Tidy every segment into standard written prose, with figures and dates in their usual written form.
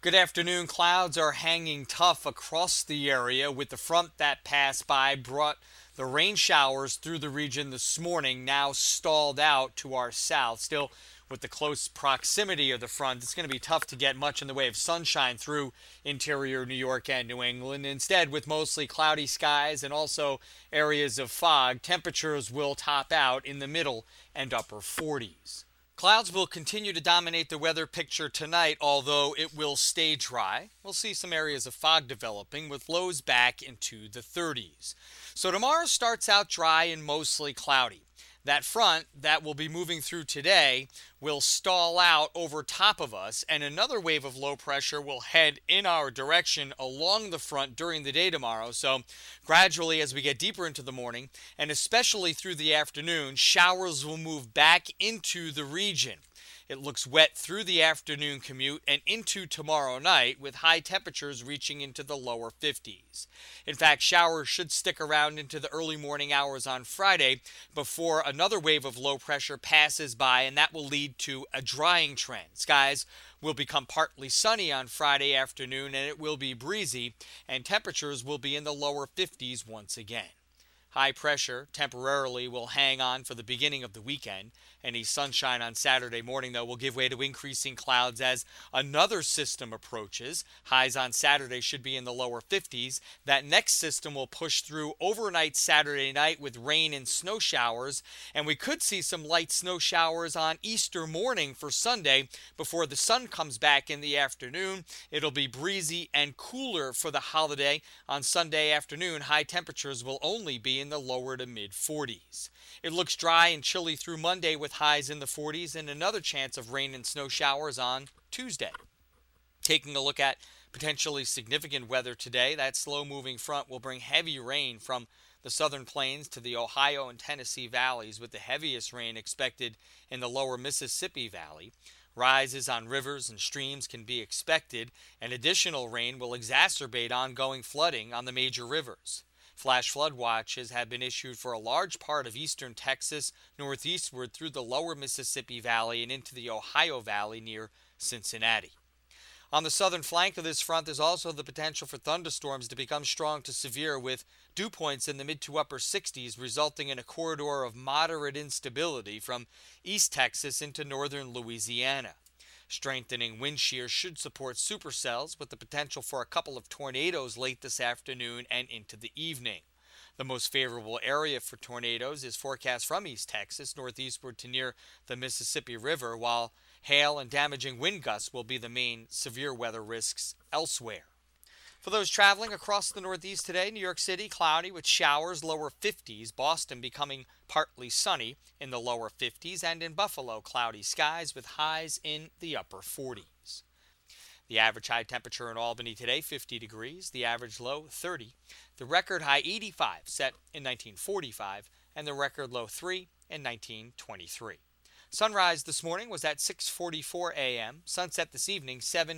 Good afternoon. Clouds are hanging tough across the area with the front that passed by brought the rain showers through the region this morning, now stalled out to our south. Still, with the close proximity of the front, it's going to be tough to get much in the way of sunshine through interior New York and New England. Instead, with mostly cloudy skies and also areas of fog, temperatures will top out in the middle and upper 40s. Clouds will continue to dominate the weather picture tonight, although it will stay dry. We'll see some areas of fog developing with lows back into the 30s. So tomorrow starts out dry and mostly cloudy. That front that will be moving through today will stall out over top of us, and another wave of low pressure will head in our direction along the front during the day tomorrow. So gradually, as we get deeper into the morning, and especially through the afternoon, showers will move back into the region. It looks wet through the afternoon commute and into tomorrow night, with high temperatures reaching into the lower 50s. In fact, showers should stick around into the early morning hours on Friday before another wave of low pressure passes by, and that will lead to a drying trend. Skies will become partly sunny on Friday afternoon, and it will be breezy, and temperatures will be in the lower 50s once again. High pressure temporarily will hang on for the beginning of the weekend. Any sunshine on Saturday morning, though, will give way to increasing clouds as another system approaches. Highs on Saturday should be in the lower 50s. That next system will push through overnight Saturday night with rain and snow showers, and we could see some light snow showers on Easter morning for Sunday before the sun comes back in the afternoon. It'll be breezy and cooler for the holiday. On Sunday afternoon, high temperatures will only be in the lower to mid 40s. It looks dry and chilly through Monday with highs in the 40s and another chance of rain and snow showers on Tuesday. Taking a look at potentially significant weather today, that slow-moving front will bring heavy rain from the southern plains to the Ohio and Tennessee valleys, with the heaviest rain expected in the lower Mississippi Valley. Rises on rivers and streams can be expected, and additional rain will exacerbate ongoing flooding on the major rivers. Flash flood watches have been issued for a large part of eastern Texas, northeastward through the lower Mississippi Valley and into the Ohio Valley near Cincinnati. On the southern flank of this front, there's also the potential for thunderstorms to become strong to severe, with dew points in the mid to upper 60s, resulting in a corridor of moderate instability from East Texas into northern Louisiana. Strengthening wind shear should support supercells, with the potential for a couple of tornadoes late this afternoon and into the evening. The most favorable area for tornadoes is forecast from East Texas northeastward to near the Mississippi River, while hail and damaging wind gusts will be the main severe weather risks elsewhere. For those traveling across the Northeast today, New York City cloudy with showers, lower 50s. Boston becoming partly sunny in the lower 50s. And in Buffalo, cloudy skies with highs in the upper 40s. The average high temperature in Albany today, 50 degrees. The average low, 30. The record high, 85, set in 1945. And the record low, 3 in 1923. Sunrise this morning was at 6:44 a.m. Sunset this evening,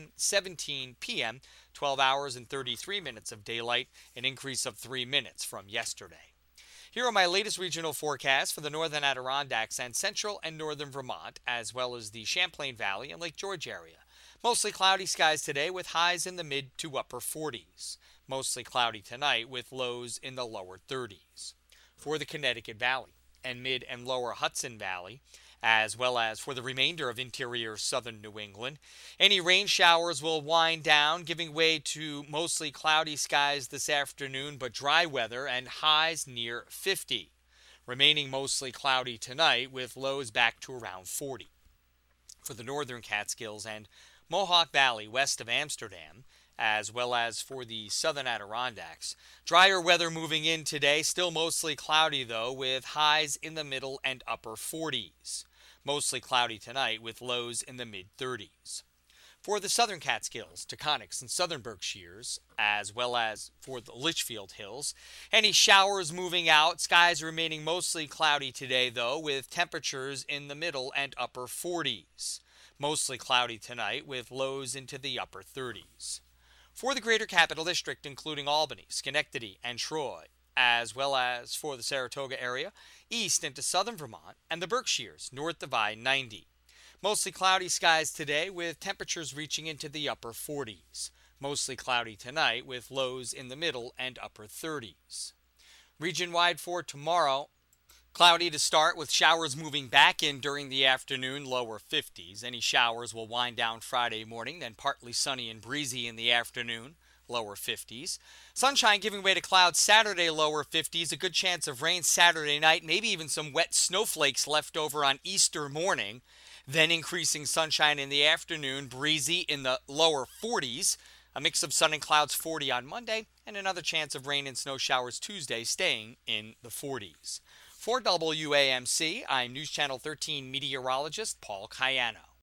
7:17 p.m., 12 hours and 33 minutes of daylight, an increase of 3 minutes from yesterday. Here are my latest regional forecasts for the northern Adirondacks and central and northern Vermont, as well as the Champlain Valley and Lake George area. Mostly cloudy skies today with highs in the mid to upper 40s. Mostly cloudy tonight with lows in the lower 30s. For the Connecticut Valley and mid and lower Hudson Valley, as well as for the remainder of interior southern New England, any rain showers will wind down, giving way to mostly cloudy skies this afternoon, but dry weather and highs near 50. Remaining mostly cloudy tonight with lows back to around 40. For the northern Catskills and Mohawk Valley west of Amsterdam, as well as for the southern Adirondacks, drier weather moving in today, still mostly cloudy though, with highs in the middle and upper 40s. Mostly cloudy tonight with lows in the mid-30s. For the southern Catskills, Taconics, and southern Berkshires, as well as for the Litchfield Hills, any showers moving out, skies remaining mostly cloudy today though, with temperatures in the middle and upper 40s. Mostly cloudy tonight with lows into the upper 30s. For the greater capital district, including Albany, Schenectady, and Troy, as well as for the Saratoga area, east into southern Vermont, and the Berkshires, north of I-90. Mostly cloudy skies today with temperatures reaching into the upper 40s. Mostly cloudy tonight with lows in the middle and upper 30s. Region-wide for tomorrow, cloudy to start with showers moving back in during the afternoon, lower 50s. Any showers will wind down Friday morning, then partly sunny and breezy in the afternoon, lower 50s. Sunshine giving way to clouds Saturday, lower 50s. A good chance of rain Saturday night, maybe even some wet snowflakes left over on Easter morning. Then increasing sunshine in the afternoon, breezy in the lower 40s. A mix of sun and clouds 40 on Monday, and another chance of rain and snow showers Tuesday staying in the 40s. For WAMC, I'm News Channel 13 meteorologist Paul Cayano.